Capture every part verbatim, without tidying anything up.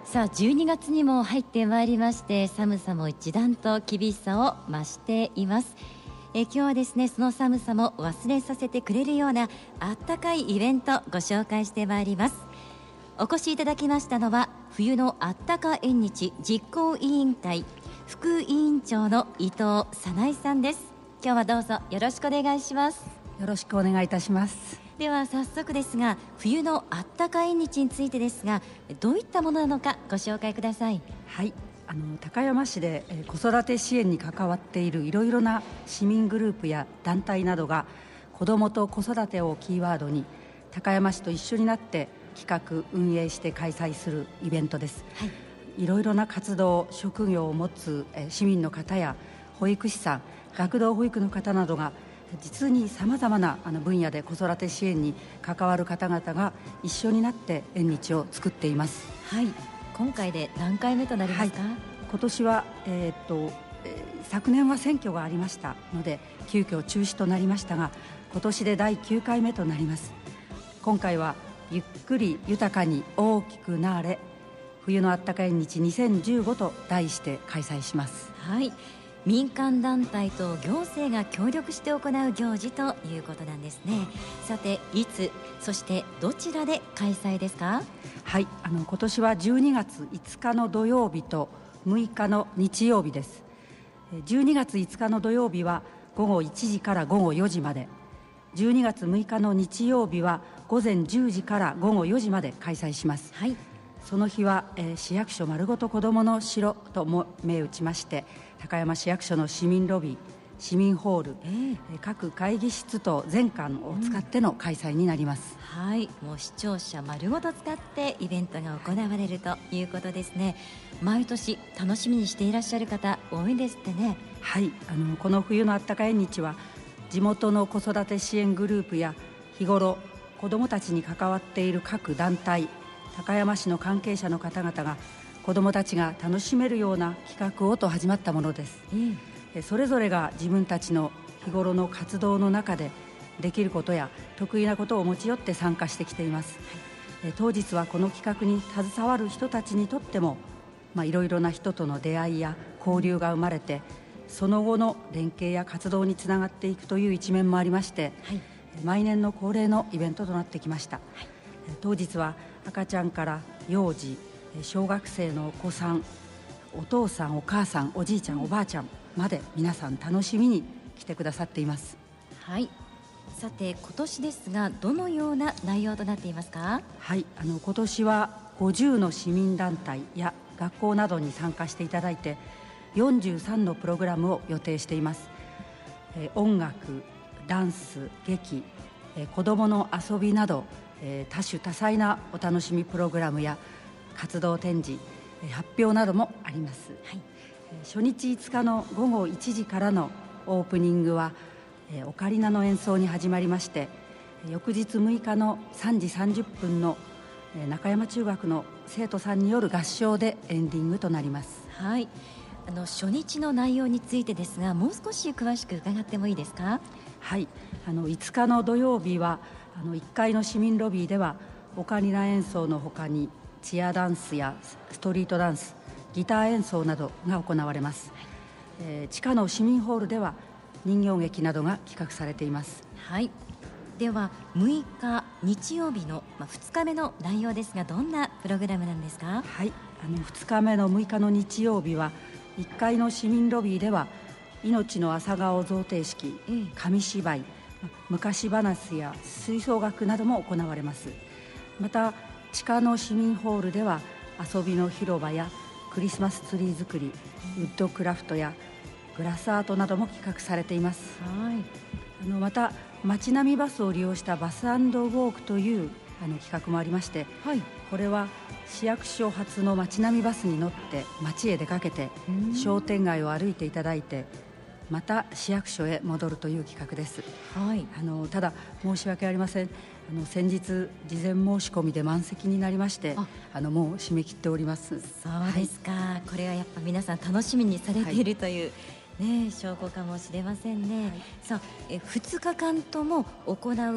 さあじゅうにがつにも入ってまいりまして、寒さも一段と厳しさを増しています。え今日はですね、その寒さも忘れさせてくれるようなあったかいイベントご紹介してまいります。お越しいただきましたのは、冬のあったか縁日実行委員会副委員長の伊藤早苗さんです。今日はどうぞよろしくお願いします。 よろしくお願いいたします。 では早速ですが、冬のあったか縁日についてですが、どういったものなのかご紹介ください。 はい、あの高山市でえー子育て支援に関わっているいろいろな市民グループや団体などが、子どもと子育てをキーワードに高山市と一緒になって企画運営して開催するイベントです。はい、いろいろな活動職業を持つえー市民の方や保育士さん、学童保育の方などが、実にさまざまなあの分野で子育て支援に関わる方々が一緒になって縁日を作っています。 はい、今回で何回目となりますか？ はい、今年は、えーっとえー昨年は選挙がありましたので急遽中止となりましたが、今年でだいきゅうかいめとなります。今回はゆっくり豊かに大きくなれ冬のあったか縁日にせんじゅうごと題して開催します。 はい、民間団体と行政が協力して行う行事ということなんですね。さて、いつ、そしてどちらで開催ですか？ はい、あの今年はじゅうにがついつかの土曜日とむいかの日曜日です。じゅうにがついつかの土曜日はごごいちじからごごよじまで、じゅうにがつむいかの日曜日はごぜんじゅうじからごごよじまで開催します。はい、その日は、えー市役所丸ごと子どもの城とも銘打ちまして、高山市役所の市民ロビー、市民ホール、えー各会議室と全館を使っての開催になります。 うん、はい、もう視聴者丸ごと使ってイベントが行われるということですね。毎年楽しみにしていらっしゃる方多いですってね。 はい、あのこの冬のあったか縁日は地元の子育て支援グループや日頃子どもたちに関わっている各団体、高山市の関係者の方々が子どもたちが楽しめるような企画をと始まったものです。うん、それぞれが自分たちの日頃の活動の中でできることや得意なことを持ち寄って参加してきています。はい、当日はこの企画に携わる人たちにとっても、まあ、いろいろな人との出会いや交流が生まれて、その後の連携や活動につながっていくという一面もありまして、はい、毎年の恒例のイベントとなってきました。はい、当日は赤ちゃんから幼児、小学生のお子さん、お父さんお母さんおじいちゃんおばあちゃんまで皆さん楽しみに来てくださっています。 はい、さて今年ですがどのような内容となっていますか？ はい、あの今年はごじゅうの市民団体や学校などに参加していただいてよんじゅうさんのプログラムを予定しています。えー、音楽、ダンス、劇、えー、子どもの遊びなど、えー、多種多彩なお楽しみプログラムや活動展示、えー、発表などもあります。はい、えー、初日いつかのごごいちじからのオープニングは、えー、オカリナの演奏に始まりまして、翌日むいかのさんじさんじゅっぷんの、えー、中山中学の生徒さんによる合唱でエンディングとなります。 はい、あの初日の内容についてですが、もう少し詳しく伺ってもいいですか？ はい、あのいつかの土曜日はあのいっかいの市民ロビーではオカリナ演奏のほかにチアダンスやストリートダンス、ギター演奏などが行われます。えー、地下の市民ホールでは人形劇などが企画されています。 はい、ではむいか日曜日の、まあ、ふつかめの内容ですが、どんなプログラムなんですか？ はい、あのふつかめのむいかの日曜日はいっかいの市民ロビーでは命の朝顔贈呈式、紙芝居、昔話や吹奏楽なども行われます。また地下の市民ホールでは遊びの広場やクリスマスツリー作り、ウッドクラフトやグラスアートなども企画されています。はい、あのまた街並みバスを利用したバス&ウォークというあの企画もありまして、はい、これは市役所発の街並みバスに乗って街へ出かけて商店街を歩いていただいて、また市役所へ戻るという企画です。はい、あのただ申し訳ありません、あの先日事前申し込みで満席になりまして、ああのもう締め切っております。 そうですか。はい、これはやっぱ皆さん楽しみにされているという、はい、ね、証拠かもしれませんね。はい、さあえふつかかんとも行うコ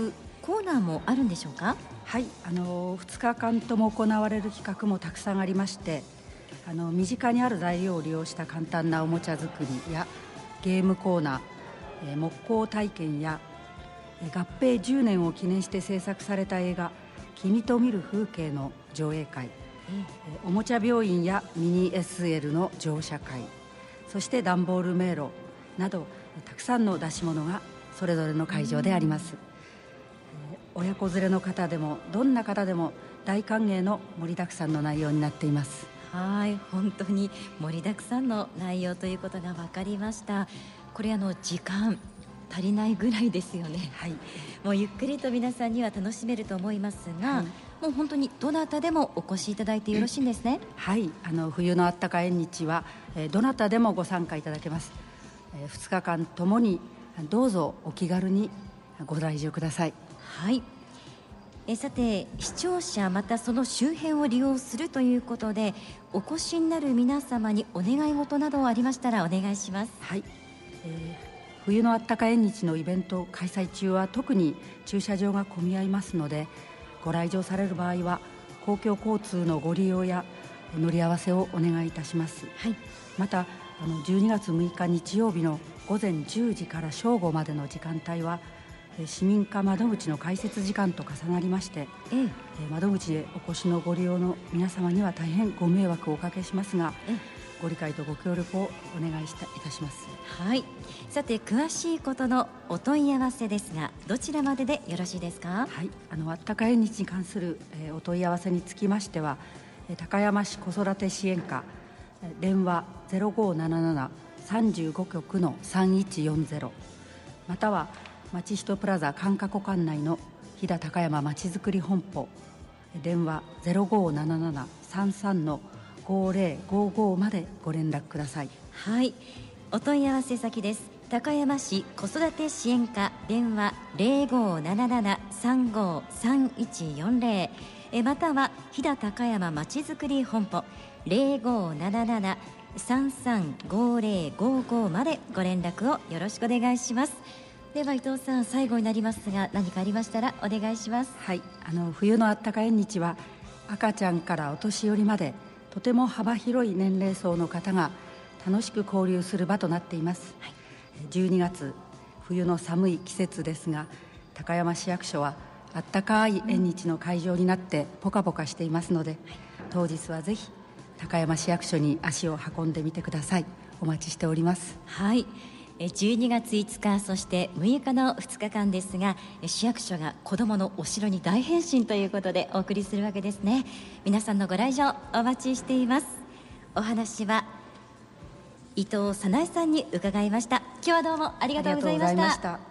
コーナーもあるんでしょうか？ はい、あのふつかかんとも行われる企画もたくさんありまして、あの身近にある材料を利用した簡単なおもちゃ作りやゲームコーナー、えー木工体験やえー合併じゅうねんを記念して制作された映画「君と見る風景」の上映会、えーおもちゃ病院やミニ エスエル の乗車会、そして段ボール迷路などたくさんの出し物がそれぞれの会場であります。えー親子連れの方でもどんな方でも大歓迎の盛りだくさんの内容になっています。 はい、本当に盛りだくさんの内容ということが分かりました。これあの時間足りないぐらいですよね。 はい、 もうゆっくりと皆さんには楽しめると思いますが、 はい、 もう本当にどなたでもお越しいただいてよろしいんですね。 はい、あの冬のあったか縁日は、えーどなたでもご参加いただけます。えーふつかかんともにどうぞお気軽にご来場ください。 はい、えさて視聴者またその周辺を利用するということでお越しになる皆様にお願い事などありましたらお願いします。 はい、えー冬のあったか縁日のイベント開催中は特に駐車場が混み合いますので、ご来場される場合は公共交通のご利用や乗り合わせをお願いいたします。 はい、 またあのじゅうにがつむいか日曜日のごぜんじゅうじから正午までの時間帯はえー市民課窓口の開設時間と重なりまして、 えええー窓口へお越しのご利用の皆様には大変ご迷惑をおかけしますが、 ええご理解とご協力をお願いしたいたします。 はい、さて詳しいことのお問い合わせですがどちらまででよろしいですか？ はい、あのあったか縁日に関する、えーお問い合わせにつきましては、えー高山市子育て支援課、えー電話 ゼロごーなななな さんごきょくのさんいちよんゼロ、またはまちひとプラザ関過湖館内の飛騨高山まちづくり本舗、えー電話 ゼロごーななな さんさんのごぜろごごまでご連絡ください。 はい、お問い合わせ先です。高山市子育て支援課電話 ゼロごーななな さんごーさんいちよんゼロ、えまたは飛騨高山まちづくり本舗 ゼロごーななな さんさんごぜろごご までご連絡をよろしくお願いします。では伊藤さん、最後になりますが何かありましたらお願いします。 はい、あの冬のあったか縁日は赤ちゃんからお年寄りまでとても幅広い年齢層の方が楽しく交流する場となっています。はい、じゅうにがつ冬の寒い季節ですが高山市役所はあったかい縁日の会場になってポカポカしていますので、はい、当日はぜひ高山市役所に足を運んでみてください。お待ちしております。 はい、じゅうにがついつかそしてむいかのふつかかんですが市役所が子どものお城に大変身ということでお送りするわけですね。皆さんのご来場お待ちしています。お話は伊藤早苗さんに伺いました。今日はどうもありがとうございました。